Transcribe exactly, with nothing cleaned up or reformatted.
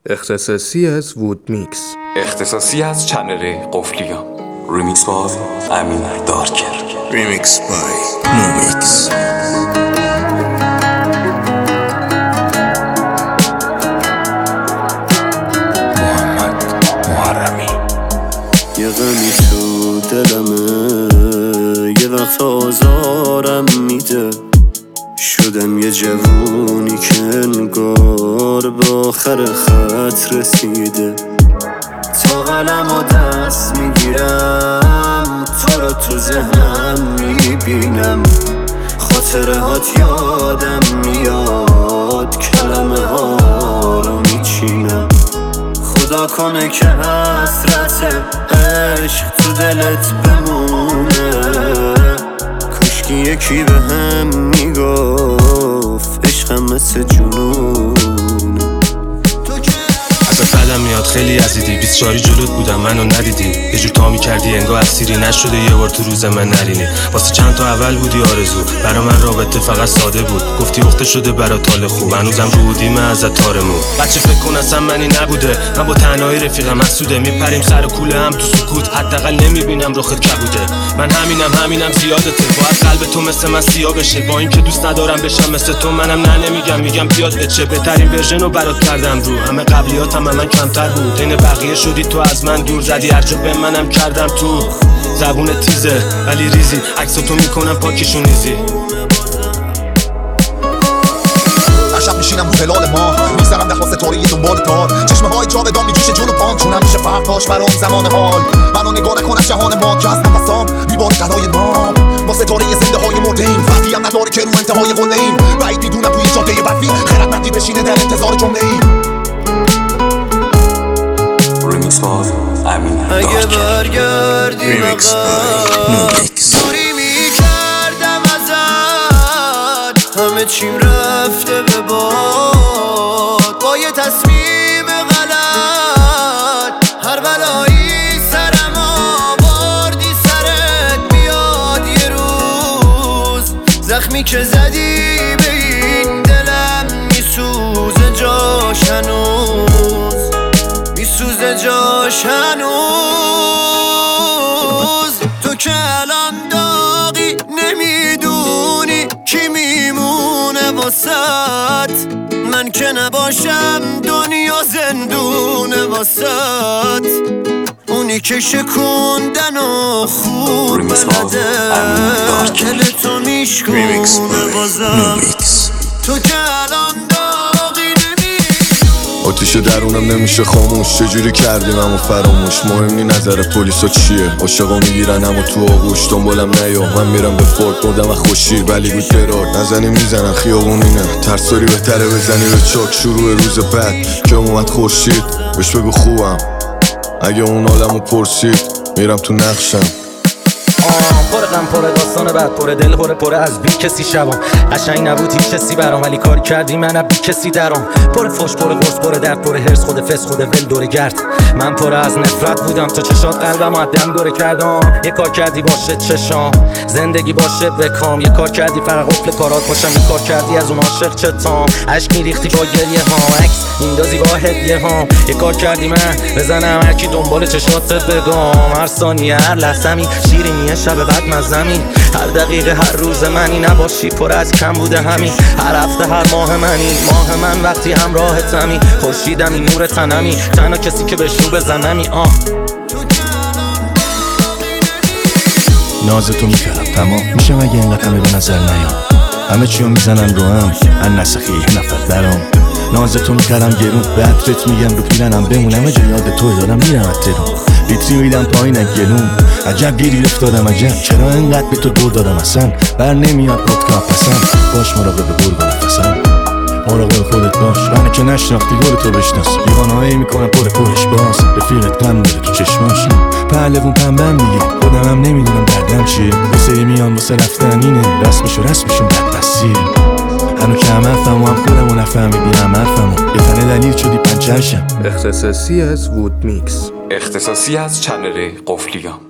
اختصاصی از وود میکس. اختصاصی از چنل قفلیان. ریمیکس بای امین دارکر. ریمیکس بای نومیکس. محمد محرمی. یه غمی تو دلمه، یه وقت آزارم میده. شدم یه جوونی که انگار به آخر خط رسیده. تا قلم و دست میگیرم، تو رو تو ذهنم میبینم. خاطره هات یادم میاد، کلمه ها رو میچینم. خدا کنه که حسرت عشق تو دلت بمونه. کاشکی یکی به هم میگفت عشقم مثل جنونه. ازت بدم میاد خیلی عزیزی، بیست چاری جلوت بودم منو ندیدی. یه جور تا میکردی انگار اسیری نشده یه بار تو روز من نرینی. واسه چند تا اول بودی آرزو، برا من رابطه فقط ساده بود. گفتی وقت شده برا تال خوب، هنوزم رو بودیم ازت تارمون. بچه فکر کن اصلا منی نبوده، من با تنهایی رفیقم حسوده. میپریم سر کوله هم تو سکوت، حداقل نمیبینم رخت کبوده. من همینم همینم زیادته، باید قلب تو مثل من سیاه بشه. با اینکه دوست ندارم بشم مثل تو، منم نه نمیگم میگم بیاد بچه. بهترین ورژنو برات کردم رو همه قبلیاتم من کمتر بود. این بقیه شدی تو از من دور، زدی هرجا به منم کردم تو. زبون تیزه ولی ریزی، عکس تو میکنم پاکشون ریزی. هر شب میشینم رو هلال ما، میذارم دخوا ستاره یه دنبال تار. چشمه های جاودان میجوشه جون و پام، چونم میشه فرقاش برام زمان حال. منو نگاه نکن از جهان ما که از نفسام میباره قلای ما. ما ستاره زنده های مرده ایم، وقتی هم نداره که رو انتهای قله ایم. بعید میدونم توی جاده بدوی خردمندی بشینه در انتظار جمله ایم. ریمیکس بای امین اگه برگردی ریمیکس بای نومیکس. دوری میکردم ازت، همه چیم رفته به باد. با یه تصمیم غلط هر بلایی سرم آوردی سرت بیاد. یه روز زخمی که زدی به این دلم میسوزه جاش هنوز، میسوزه جاش هنوز. تو که الان داغی نمیدونی کی میمونه واسط. من که نباشم دنیا زندونه واسط. اونی که شکوندن و خوب بلده دل تو میشکونه بازم. تو که الان داغی آتیش درونم نمیشه خاموش، چجوری کردیم همو فراموش. مهم نی نظر پلیسا چیه، عاشقا میگیرن همو تو آغوش. دنبالم نیا من میرم به فورد، بردم از خوشیر ولی بود درار. نزنی میزنن خیابون اینه، ترساری بهتره بزنی به چاک. شروع روز بعد که اومد خورشید، بهش بگو خوبم اگه اون عالمو پرسید. میرم تو نقشم، پر غم پر داستان بعد پر دل پر پر از بی کسی شبام. قشنگ نبود هیچ کسی برام، ولی کاری کردی من بی کسی درام. پر فوش پر قرص پر درد پر هرس، خود فس خود ول دور گرد. من پر از نفرت بودم، تو چشات قلبم عدم دوره کردم. یه کار کردی باشه چشام، زندگی باشه بکام. یه کار کردی فرق قفل کارات باشم، یه کار کردی از اون عاشق چتام. عشق میریختی با گریه هام، عکس میندازی با هدیه هام. یه کار کردی من بزنم هر کی دنبال چشاتت بگم. هر ثانیه هر لحظه‌می شیرینیه شب بعد مزمی. هر دقیقه هر روز منی نباشی پر از کم بوده همین. هر هفته هر ماه منی، ماه من وقتی همراهتمی. خورشیدمی نور تنمی، تنها کسی که بهش رو بزنمی. آه نازتو میکردم تمام میشم اگه اینقدر همه به نظر نیام. همه چیو میزنن رو هم ان نسخی یه نفر درام. نازتو میکردم گرون به عطرت میگم رو پیرنم بمونم. اجا یاد توی دارم میرم اترون، لیتری میدم پایین گلون. عجب گیری افتادم عجب، چرا اینقدر به تو دور دادم اصلا. بر نمیاد پودکا پسم، باش مراقب برگ و نفسم. مراقب خودت باش، منو که نشناختی دور تو بشناس. دیوانهایی میکنم پر پرش باز، رفیقت غم داره تو چشماش. پهلوون پنبم دیگه خودم هم نمیدونم دردم چیه. واسه میان واسه رفتن اینه، رسمشو رسمشون بد بسیه. هنو که هم حرفم و هم خودم و نفهمیدی هم حرفم و یه تنه دلیل شدی پنچرشم. اختصاصی از وود میکس. اختصاصی از چنل قفلیان.